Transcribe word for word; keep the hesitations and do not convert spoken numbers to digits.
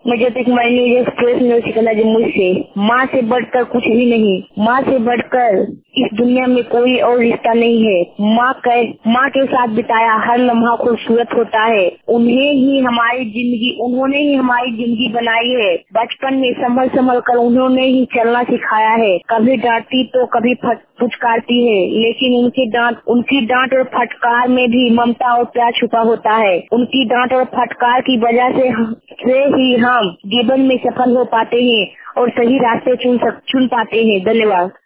मैं Jyoti Kumari news express news शिकला जम्मू से। माँ से बढ़कर कुछ भी नहीं, माँ से बढ़कर इस दुनिया में कोई और रिश्ता नहीं है। माँ के माँ के साथ बिताया हर लम्हा खूबसूरत होता है। उन्हें ही हमारी जिंदगी उन्होंने ही हमारी जिंदगी बनाई है। बचपन में संभल संभल कर उन्होंने ही चलना सिखाया है। कभी डांटती तो कभी फुचकारती है, लेकिन उनकी डांट उनकी डांट और फटकार में भी ममता और प्यार छुपा होता है। उनकी डांट और फटकार की वजह से से ही हम जीवन में सफल हो पाते हैं और सही रास्ते चुन चुन पाते हैं। धन्यवाद।